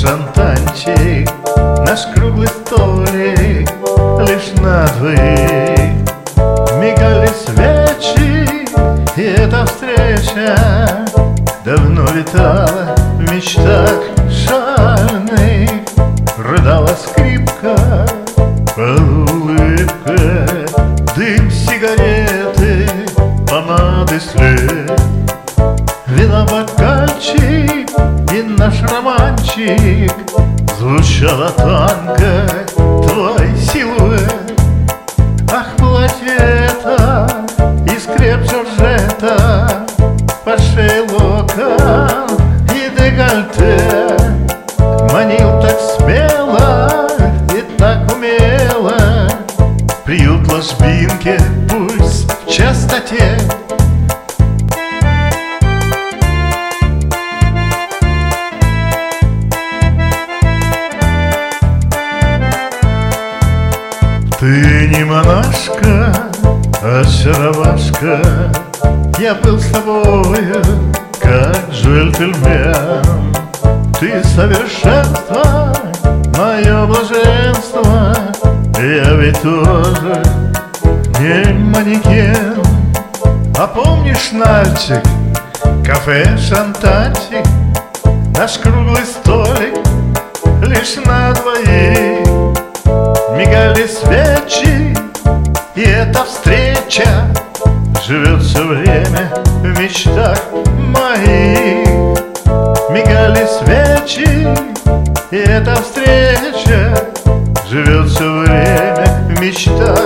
шантанчик, наш круглый столик лишь на двоих. Мигали свечи, и эта встреча давно витала в мечтах шальных. Рыдала скрипка, улыбка, дым сигареты, помады след. Вина бокальчик и наш романчик, звучала танго твой силуэт. Ах, платье это из креп Жоржета, по шее локон и декольте. Манил так смело и так умело, приют ложбинки, пульс в частоте. Ты не монашка, а очаровашка. Я был с тобою, как джентльмен. Ты совершенство, мое блаженство. Я ведь тоже не манекен. А помнишь, Нальчик, кафе «Шантанчик», наш круглый столик лишь на двоих. Мигали свечи, и эта встреча живет все время в мечтах моих. Мигали свечи, и эта встреча живет все время в мечтах